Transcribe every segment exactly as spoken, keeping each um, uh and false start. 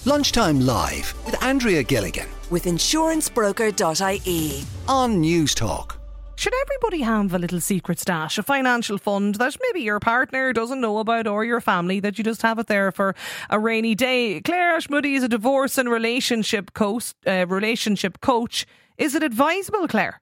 Lunchtime Live with Andrea Gilligan with insurance broker dot I E on News Talk. Should everybody have a little secret stash, a financial fund that maybe your partner doesn't know about, or your family, that you just have it there for a rainy day? Claire Ashmoody is a divorce and relationship coach. Uh, relationship coach. Is it advisable, Claire?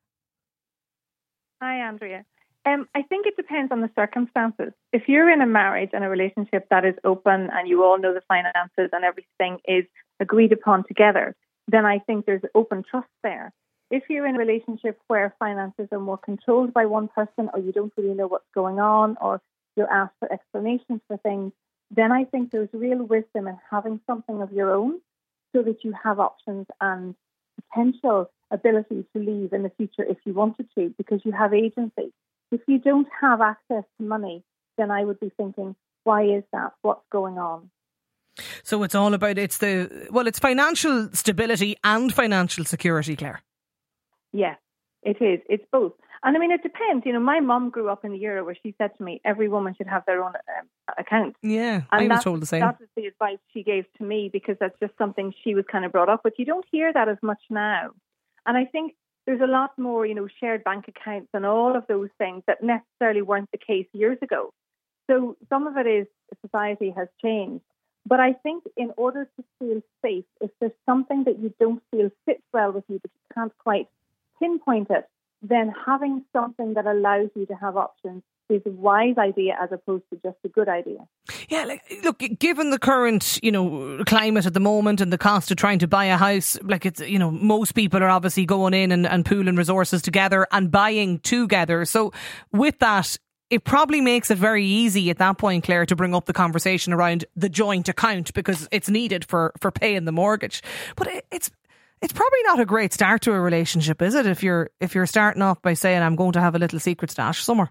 Hi, Andrea. Um, I think it depends on the circumstances. If you're in a marriage and a relationship that is open and you all know the finances and everything is agreed upon together, then I think there's open trust there. If you're in a relationship where finances are more controlled by one person, or you don't really know what's going on, or you're asked for explanations for things, then I think there's real wisdom in having something of your own so that you have options and potential ability to leave in the future if you wanted to, because you have agency. If you don't have access to money, then I would be thinking, why is that? What's going on? So it's all about, it's the, well, it's financial stability and financial security, Claire. Yes, it is. It's both. And I mean, it depends. You know, my mum grew up in the era where she said to me, every woman should have their own um, account. Yeah, and I was told the same. That was the advice she gave to me, because that's just something she was kind of brought up with. You don't hear that as much now. And I think there's a lot more, you know, shared bank accounts and all of those things that necessarily weren't the case years ago. So some of it is society has changed. But I think in order to feel safe, if there's something that you don't feel fits well with you, but you can't quite pinpoint it, then having something that allows you to have options is a wise idea as opposed to just a good idea. Yeah, like, look, given the current, you know, climate at the moment and the cost of trying to buy a house, like, it's, you know, most people are obviously going in and, and pooling resources together and buying together. So with that, it probably makes it very easy at that point, Claire, to bring up the conversation around the joint account, because it's needed for, for paying the mortgage. But it, it's It's probably not a great start to a relationship, is it? If you're if you're starting off by saying, I'm going to have a little secret stash somewhere.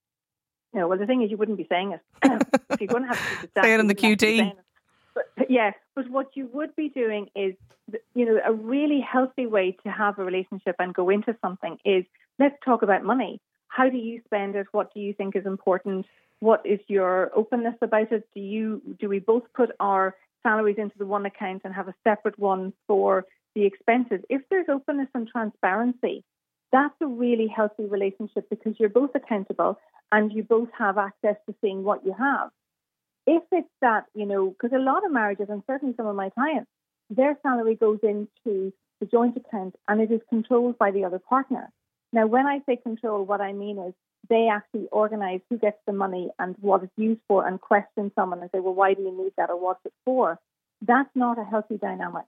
No, well, the thing is, you wouldn't be saying it. If you're going to have a secret stash, say it in the Q T. But, yeah, but what you would be doing is, you know, a really healthy way to have a relationship and go into something is, let's talk about money. How do you spend it? What do you think is important? What is your openness about it? Do you do we both put our salaries into the one account and have a separate one for the expenses? If there's openness and transparency, that's a really healthy relationship, because you're both accountable and you both have access to seeing what you have. If it's that, you know, because a lot of marriages, and certainly some of my clients, their salary goes into the joint account and it is controlled by the other partner. Now, when I say control, what I mean is they actually organise who gets the money and what it's used for, and question someone and say, well, why do you need that, or what's it for? That's not a healthy dynamic.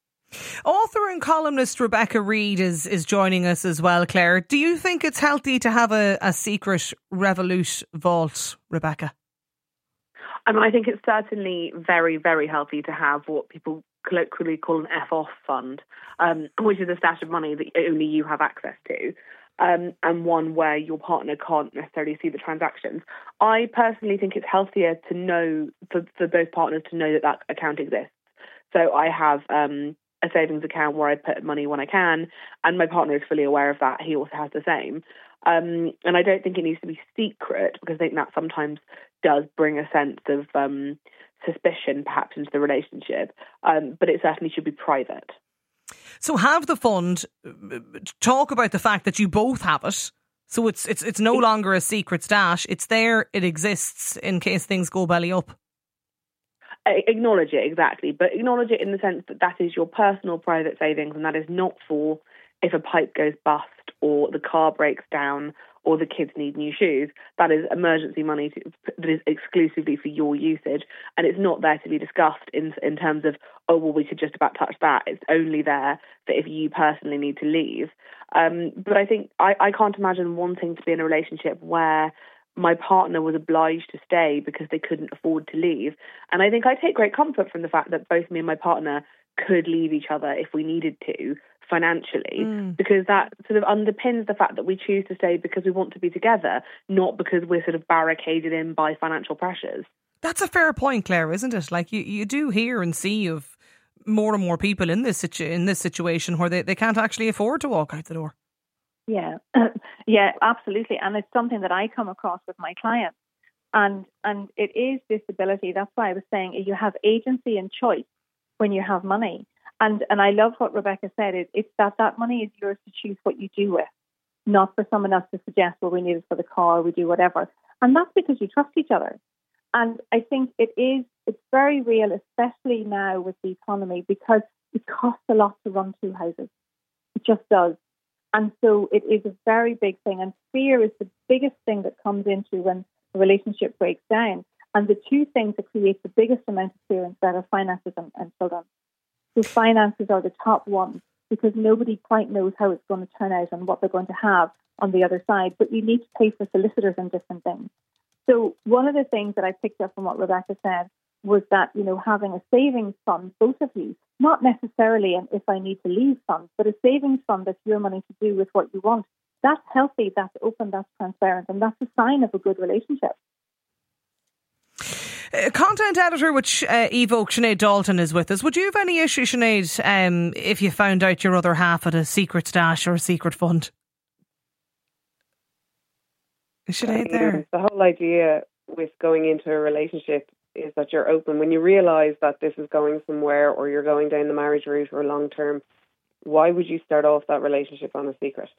Author and columnist Rebecca Reid is, is joining us as well, Claire. Do you think it's healthy to have a, a secret Revolut vault, Rebecca? I mean, I think it's certainly very, very healthy to have what people colloquially call an F-off fund, um, which is a stash of money that only you have access to, um, and one where your partner can't necessarily see the transactions. I personally think it's healthier to know, for, for both partners to know that that account exists. So I have um, a savings account where I put money when I can, and my partner is fully aware of that. He also has the same. Um, and I don't think it needs to be secret, because I think that sometimes does bring a sense of um, suspicion perhaps into the relationship. Um, but it certainly should be private. So have the fund, talk about the fact that you both have it. So it's it's it's no longer a secret stash. It's there, it exists in case things go belly up. Acknowledge it, exactly, but acknowledge it in the sense that that is your personal private savings, and that is not for if a pipe goes bust or the car breaks down or the kids need new shoes. That is emergency money to, that is exclusively for your usage, and it's not there to be discussed in in terms of, oh, well, we could just about touch that. It's only there for if you personally need to leave. Um, but I think I, I can't imagine wanting to be in a relationship where my partner was obliged to stay because they couldn't afford to leave. And I think I take great comfort from the fact that both me and my partner could leave each other if we needed to financially, mm. because that sort of underpins the fact that we choose to stay because we want to be together, not because we're sort of barricaded in by financial pressures. That's a fair point, Claire, isn't it? Like you, you do hear and see of more and more people in this situ- in this situation where they, they can't actually afford to walk out the door. Yeah, yeah, absolutely. And it's something that I come across with my clients. And and it is disability. That's why I was saying you have agency and choice. when you have money. And and I love what Rebecca said. It, it's that that money is yours to choose what you do with, not for someone else to suggest, well, we need it for the car, we do whatever. And that's because you trust each other. And I think it is, it's very real, especially now with the economy, because it costs a lot to run two houses. It just does. And so it is a very big thing. And fear is the biggest thing that comes into when a relationship breaks down. And the two things that create the biggest amount of fear that are finances and, and children. So finances are the top ones because nobody quite knows how it's going to turn out and what they're going to have on the other side. But you need to pay for solicitors and different things. So one of the things that I picked up from what Rebecca said was that, you know, having a savings fund, both of you, not necessarily an if I need to leave fund, but a savings fund that's your money to do with what you want. That's healthy, that's open, that's transparent, and that's a sign of a good relationship. Uh, content editor, which uh, Evoke, Sinead Dalton is with us. Would you have any issue, Sinead, um, if you found out your other half had a secret stash or a secret fund? Is Sinead there? The whole idea with going into a relationship is that you're open. When you realise that this is going somewhere or you're going down the marriage route or long term, why would you start off that relationship on a secret?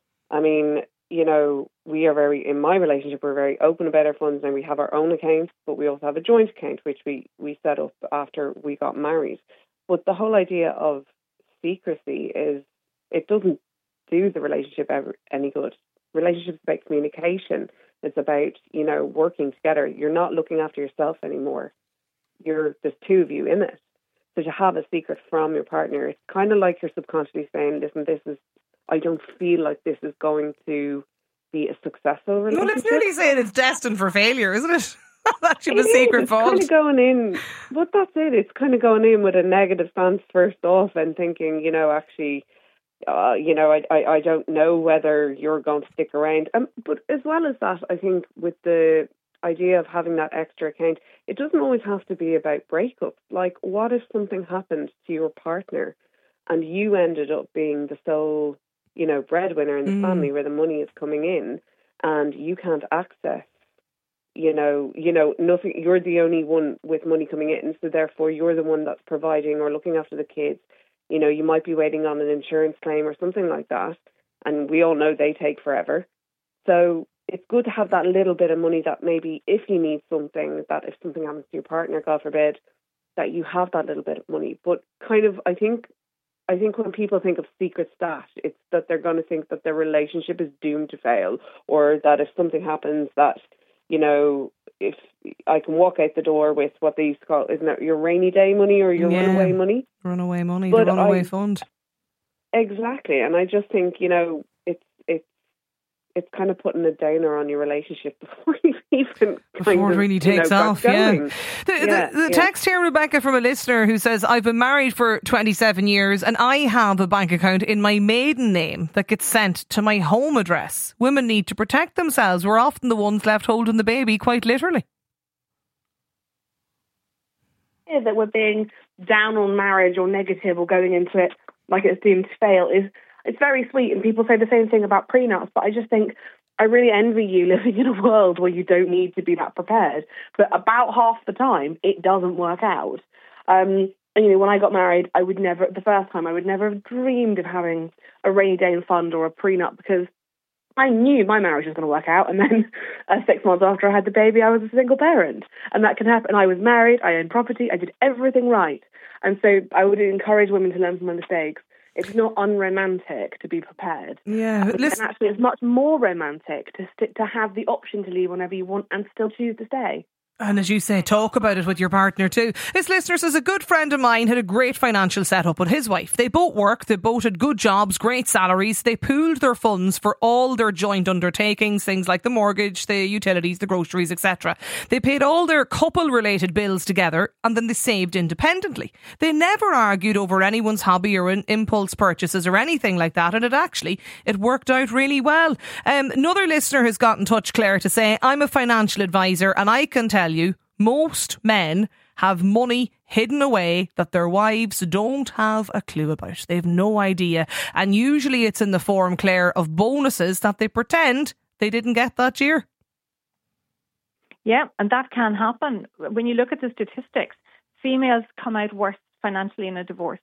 I mean, you know, we are very, in my relationship, we're very open about our funds and we have our own account, but we also have a joint account, which we, we set up after we got married. But the whole idea of secrecy is, it doesn't do the relationship ever any good. Relationships about communication. It's about, you know, working together. You're not looking after yourself anymore. You're, there's two of you in it. So to have a secret from your partner, it's kind of like you're subconsciously saying, listen, this is, I don't feel like this is going to be a successful relationship. Well, it's nearly saying it's destined for failure, isn't it? That's your it secret is. fund. It's kind of going in, but that's it. It's kind of going in with a negative stance first off and thinking, you know, actually, uh, you know, I, I, I don't know whether you're going to stick around. Um, but as well as that, I think with the idea of having that extra account, it doesn't always have to be about breakups. Like, what if something happened to your partner and you ended up being the sole, you know, breadwinner in the mm. family where the money is coming in and you can't access, you know, you know, nothing, you're the only one with money coming in. So therefore you're the one that's providing or looking after the kids. You know, you might be waiting on an insurance claim or something like that. And we all know they take forever. So it's good to have that little bit of money that maybe if you need something, that if something happens to your partner, God forbid, that you have that little bit of money. But kind of, I think, I think when people think of secret stash, it's that they're going to think that their relationship is doomed to fail, or that if something happens that, you know, if I can walk out the door with what they used to call, isn't it your rainy day money or your yeah. runaway money? Runaway money, but the runaway I, fund. Exactly. And I just think, you know, it's it's it's kind of putting a downer on your relationship before you even before kind it of, really takes you know, off. Yeah. Yeah. The, yeah. the, the yeah. text here, Rebecca, from a listener who says, I've been married for twenty-seven years and I have a bank account in my maiden name that gets sent to my home address. Women need to protect themselves. We're often the ones left holding the baby, quite literally. Yeah, that we're being down on marriage or negative or going into it like it's doomed to fail is, it's very sweet, and people say the same thing about prenups, but I just think I really envy you living in a world where you don't need to be that prepared. But about half the time, it doesn't work out. Um, and, you know, when I got married, I would never, the first time, I would never have dreamed of having a rainy day fund or a prenup because I knew my marriage was going to work out. And then uh, six months after I had the baby, I was a single parent. And that can happen. I was married, I owned property, I did everything right. And so I would encourage women to learn from my mistakes. It's not unromantic to be prepared. Yeah, and actually, it's much more romantic to st- to have the option to leave whenever you want and still choose to stay. And as you say, talk about it with your partner too. This listener says, a good friend of mine had a great financial setup with his wife. They both worked, they both had good jobs, great salaries. They pooled their funds for all their joint undertakings, things like the mortgage, the utilities, the groceries, et cetera. They paid all their couple-related bills together and then they saved independently. They never argued over anyone's hobby or impulse purchases or anything like that, and it actually, it worked out really well. Um, another listener has got in touch, Claire, to say, I'm a financial advisor and I can tell you, most men have money hidden away that their wives don't have a clue about. They have no idea. And usually it's in the form, Claire, of bonuses that they pretend they didn't get that year. Yeah, and that can happen. When you look at the statistics, females come out worse financially in a divorce.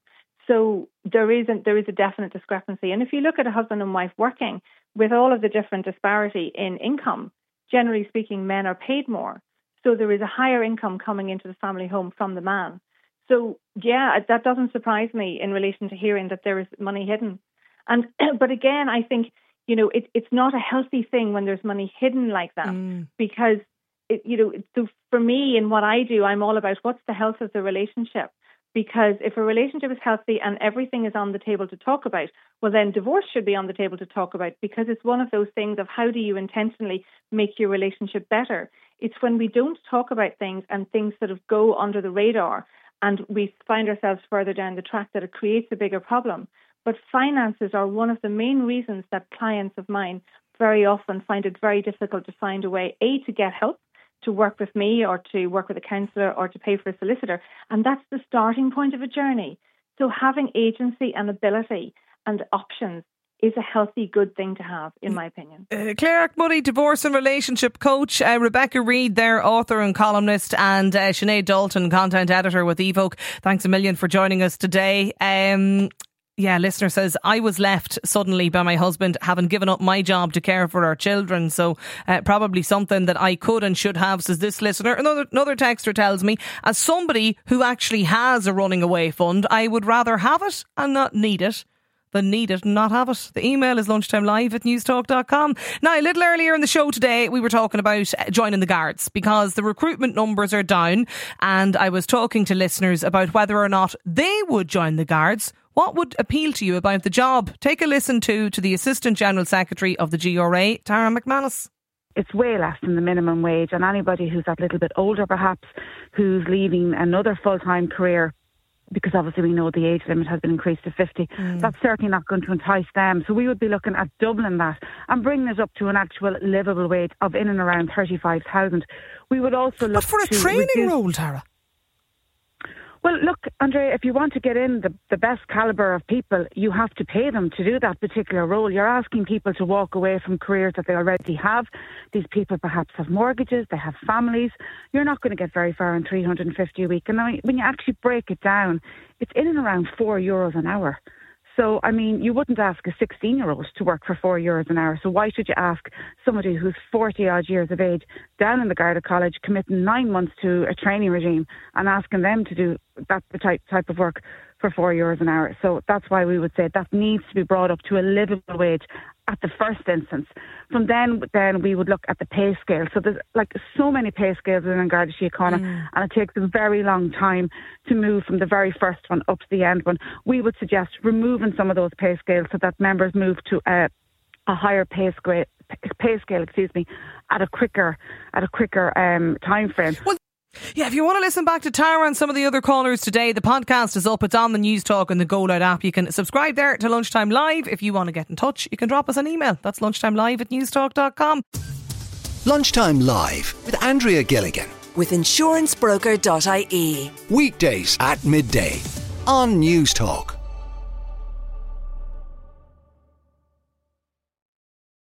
So there is a, there is a definite discrepancy. And if you look at a husband and wife working, with all of the different disparity in income, generally speaking, men are paid more. So there is a higher income coming into the family home from the man. So, yeah, that doesn't surprise me in relation to hearing that there is money hidden. And but again, I think, you know, it, it's not a healthy thing when there's money hidden like that, mm. because, it, you know, so for me and what I do, I'm all about what's the health of the relationship. Because if a relationship is healthy and everything is on the table to talk about, well, then divorce should be on the table to talk about, because it's one of those things of how do you intentionally make your relationship better. It's when we don't talk about things and things sort of go under the radar and we find ourselves further down the track that it creates a bigger problem. But finances are one of the main reasons that clients of mine very often find it very difficult to find a way, A, to get help, to work with me or to work with a counsellor or to pay for a solicitor. And that's the starting point of a journey. So having agency and ability and options is a healthy, good thing to have, in my opinion. Uh, Claire Auchmuty, divorce and relationship coach. Uh, Rebecca Reid, their author and columnist, and uh, Sinead Dalton, content editor with Evoke. Thanks a million for joining us today. Um, Yeah, listener says, I was left suddenly by my husband, having given up my job to care for our children. So uh, probably something that I could and should have, says this listener. Another another texter tells me, as somebody who actually has a running away fund, I would rather have it and not need it than need it and not have it. The email is lunchtimelive at newstalk dot com. Now, a little earlier in the show today, we were talking about joining the Guards because the recruitment numbers are down, and I was talking to listeners about whether or not they would join the Guards. What would appeal to you about the job? Take a listen to to the Assistant General Secretary of the G R A, Tara McManus. It's way less than the minimum wage, and anybody who's a little bit older perhaps, who's leaving another full-time career, because obviously we know the age limit has been increased to fifty, mm. that's certainly not going to entice them. So we would be looking at doubling that and bringing it up to an actual livable wage of in and around thirty-five thousand. We would also look But for a to training reduce- role, Tara? Well, look, Andrea, if you want to get in the, the best calibre of people, you have to pay them to do that particular role. You're asking people to walk away from careers that they already have. These people perhaps have mortgages, they have families. You're not going to get very far on three hundred fifty a week. And I mean, when you actually break it down, it's in and around four euros an hour. So, I mean, you wouldn't ask a sixteen-year-old to work for four euros an hour. So why should you ask somebody who's forty-odd years of age down in the Garda College, committing nine months to a training regime and asking them to do that the type, type of work for four euros an hour? So that's why we would say that needs to be brought up to a livable wage at the first instance. From then, then we would look at the pay scale. So there's like so many pay scales within Garda Síochána, mm. and it takes a very long time to move from the very first one up to the end one. We would suggest removing some of those pay scales so that members move to a, a higher pay scale, pay scale, excuse me, at a quicker, at a quicker um, time frame. Well, yeah, if you want to listen back to Tara and some of the other callers today, the podcast is up. It's on the News Talk and the Go Loud app. You can subscribe there to Lunchtime Live. If you want to get in touch, you can drop us an email. That's lunchtimelive at newstalk dot com. Lunchtime Live with Andrea Gilligan. With insurance broker dot I E. Weekdays at midday on News Talk.